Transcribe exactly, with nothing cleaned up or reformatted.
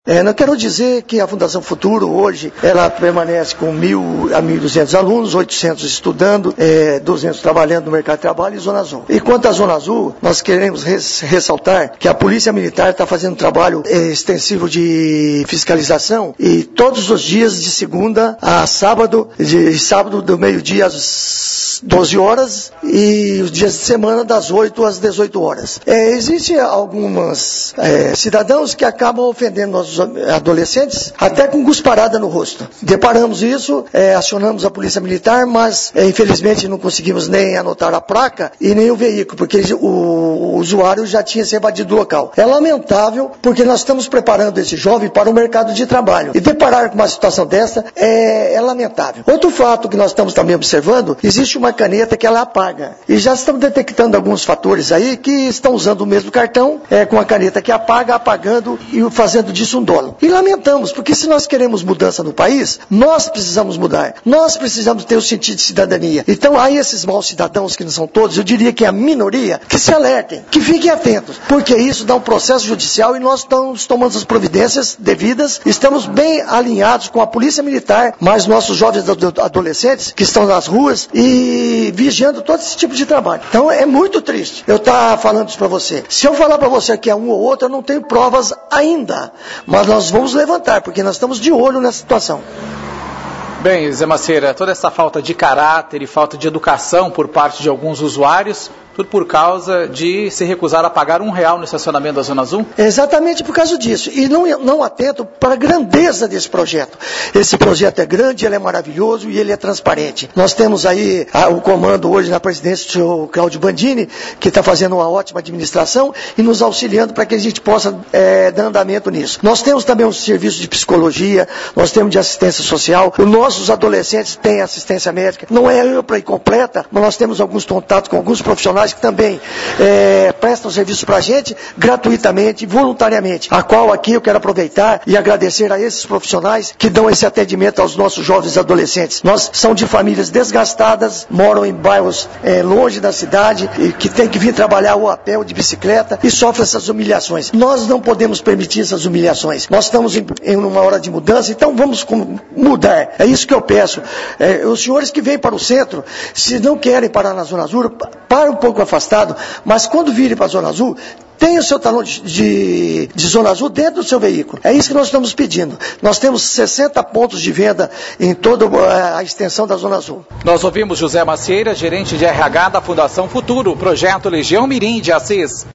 É, não quero dizer que a Fundação Futuro hoje ela permanece com mil a mil e duzentos alunos, oitocentos estudando, é, duzentos trabalhando no mercado de trabalho e Zona Azul. E quanto à Zona Azul, nós queremos res, ressaltar que a Polícia Militar está fazendo um trabalho é, extensivo de fiscalização e todos os dias de segunda a sábado, de sábado do meio-dia às doze horas e os dias de semana das oito às dezoito horas. É, Existem alguns é, cidadãos que acabam ofendendo nossos adolescentes, até com cusparada no rosto. Deparamos isso, é, acionamos a Polícia Militar, mas é, infelizmente não conseguimos nem anotar a placa e nem o veículo, porque o, o usuário já tinha se evadido do local. É lamentável, porque nós estamos preparando esse jovem para o mercado de trabalho. E deparar com uma situação dessa é, é lamentável. Outro fato que nós estamos também observando, existe uma caneta que ela apaga. E já estamos detectando alguns fatores aí que estão usando o mesmo cartão, é, com a caneta que apaga, apagando e fazendo disso um dolo. E lamentamos, porque se nós queremos mudança no país, nós precisamos mudar. Nós precisamos ter o sentido de cidadania. Então há esses maus cidadãos, que não são todos, eu diria que é a minoria, que se alertem, que fiquem atentos, porque isso dá um processo judicial e nós estamos tomando as providências devidas, estamos bem alinhados com a Polícia Militar, mas nossos jovens adolescentes que estão nas ruas e vigiando todo esse tipo de trabalho. Então é muito triste eu estar falando isso para você. Se eu falar para você que é um ou outro, eu não tenho provas ainda. Mas nós vamos levantar, porque nós estamos de olho nessa situação. Bem, Zé Macieira, toda essa falta de caráter e falta de educação por parte de alguns usuários, tudo por causa de se recusar a pagar um real no estacionamento da Zona Azul? É exatamente por causa disso. E não, não atento para a grandeza desse projeto. Esse projeto é grande, ele é maravilhoso e ele é transparente. Nós temos aí a, o comando hoje na presidência do senhor Cláudio Bandini, que está fazendo uma ótima administração e nos auxiliando para que a gente possa é, dar andamento nisso. Nós temos também um serviço de psicologia, nós temos de assistência social, os nossos adolescentes têm assistência médica. Não é ampla e completa, mas nós temos alguns contatos com alguns profissionais que também é, prestam serviço para a gente gratuitamente, voluntariamente, a qual aqui eu quero aproveitar e agradecer a esses profissionais que dão esse atendimento aos nossos jovens adolescentes. Nós são de famílias desgastadas, moram em bairros é, longe da cidade, e que tem que vir trabalhar ou a pé ou de bicicleta e sofrem essas humilhações. Nós não podemos permitir essas humilhações. Nós estamos em, em uma hora de mudança, então vamos com, mudar. É isso que eu peço. É, os senhores que vêm para o centro, se não querem parar na Zona Azul, para um pouco afastado, mas quando virem para a Zona Azul, tenha o seu talão de, de, de Zona Azul dentro do seu veículo. É isso que nós estamos pedindo. Nós temos sessenta pontos de venda em toda a extensão da Zona Azul. Nós ouvimos José Macieira, gerente de R H da Fundação Futuro, projeto Legião Mirim de Assis.